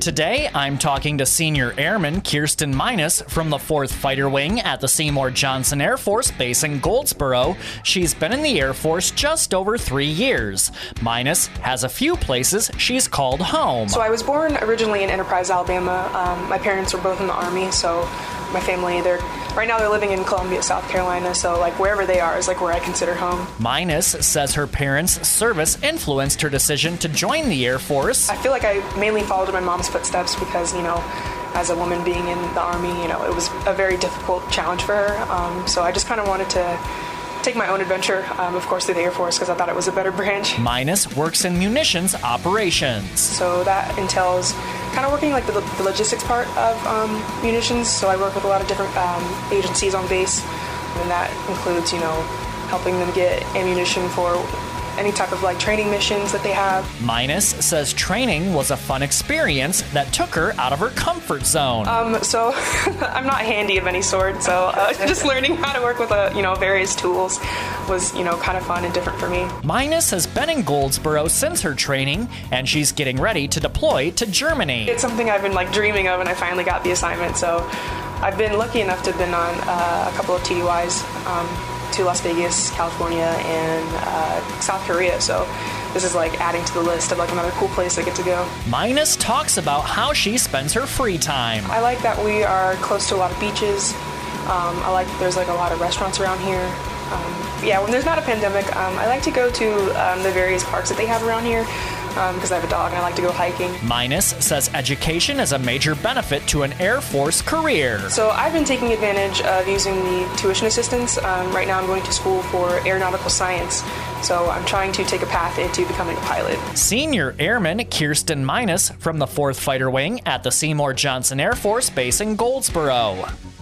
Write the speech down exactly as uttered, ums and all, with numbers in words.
Today, I'm talking to Senior Airman Kirsten Minus from the fourth Fighter Wing at the Seymour Johnson Air Force Base in Goldsboro. She's been in the Air Force just over three years. Minus has a few places she's called home. So I was born originally in Enterprise, Alabama. Um, my parents were both in the Army, so my family, they're right now they're living in Columbia, South Carolina, so like wherever they are is like where I consider home. Minus says her parents' service influenced her decision to join the Air Force. I feel like I mainly followed in my mom's footsteps because, you know, as a woman being in the Army, you know, it was a very difficult challenge for her. Um, so I just kind of wanted to take my own adventure, um, of course, through the Air Force because I thought it was a better branch. Minus works in munitions operations. So that entails kind of working like the, the logistics part of um, munitions. So I work with a lot of different um, agencies on base, and that includes, you know, helping them get ammunition for any type of like training missions that they have. Minus says training was a fun experience that took her out of her comfort zone. Um, so I'm not handy of any sort, so uh, just learning how to work with uh, you know various tools was you know kind of fun and different for me. Minus has been in Goldsboro since her training, and she's getting ready to deploy to Germany. It's something I've been like dreaming of, and I finally got the assignment. So I've been lucky enough to have been on uh, a couple of T D Ys. Um, to Las Vegas, California, and uh, South Korea. So this is like adding to the list of like another cool place I get to go. Minus talks about how she spends her free time. I like that we are close to a lot of beaches. Um, I like that there's like a lot of restaurants around here. Um, yeah, when there's not a pandemic, um, I like to go to um, the various parks that they have around here because um, I have a dog and I like to go hiking. Minus says education is a major benefit to an Air Force career. So I've been taking advantage of using the tuition assistance. Um, right now I'm going to school for aeronautical science. So I'm trying to take a path into becoming a pilot. Senior Airman Kirsten Minus from the fourth Fighter Wing at the Seymour Johnson Air Force Base in Goldsboro.